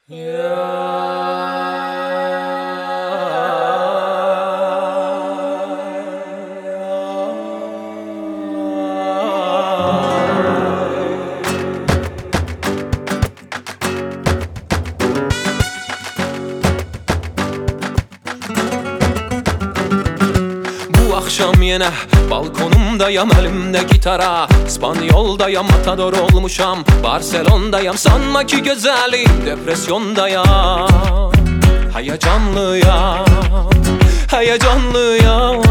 Bu akşam yine balkonumdayım, elimde gitara, İspanyol'dayım, matador olmuşam, Barcelona'dayım. Sanma ki güzelim, depresyondayım. Heyecanlıyım, heyecanlıyım.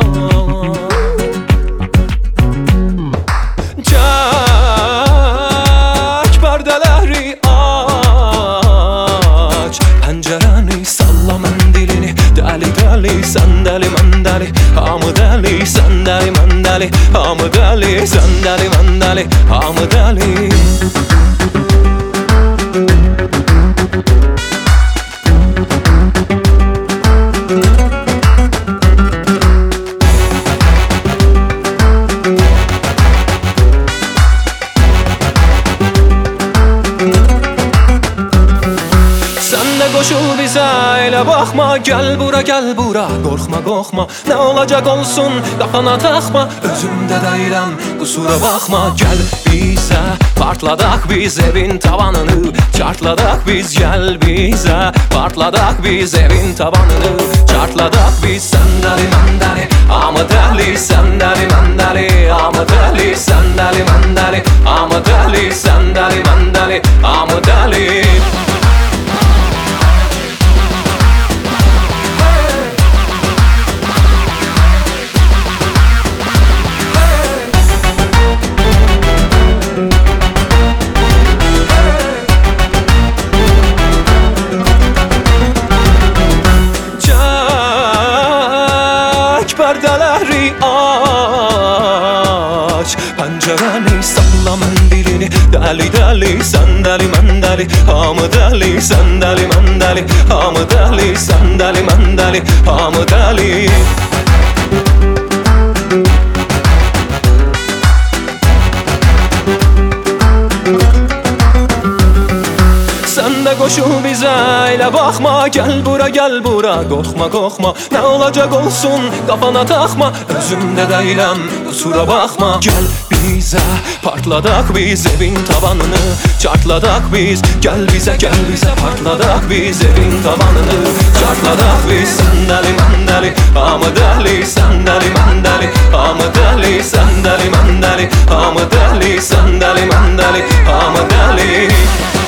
Çek perdeleri aç, pencereni salla, mendilini deli deli, sen deli men deli, hamı deli, sen deli men deli, hamı deli, sen deli men deli, hamı deli. Koşul bize, elə bakma, gel bura gel bura, korkma korkma, ne olacak olsun kafana takma, özümde değilim kusura bakma. Gel bize, partladak biz evin tavanını, çartladak biz, gel bize, partladak biz evin tavanını, çartladak biz. Sen deli men deli, hamı deli, sen deli men deli, hamı deli, sen deli men deli, hamı deli, sen deli men deli, hamı deli. Perdeleri aç, pencereni salla, mendilini deli deli, sen deli men deli, hamı deli, sen deli men deli, hamı deli, sen deli men deli, hamı deli. Sen de koşul bize, elə bakma, gel bura gel bura, korkma korkma, ne olacak olsun kafana takma, özümde değilim kusura bakma. Gel bize, partladak biz evin tavanını, çartladak biz, gel bize partladak biz evin tavanını, çartladak biz. Sen deli men deli, hamı deli, sen deli men deli, hamı deli, sen deli men deli, hamı deli, sen deli men deli, hamı deli.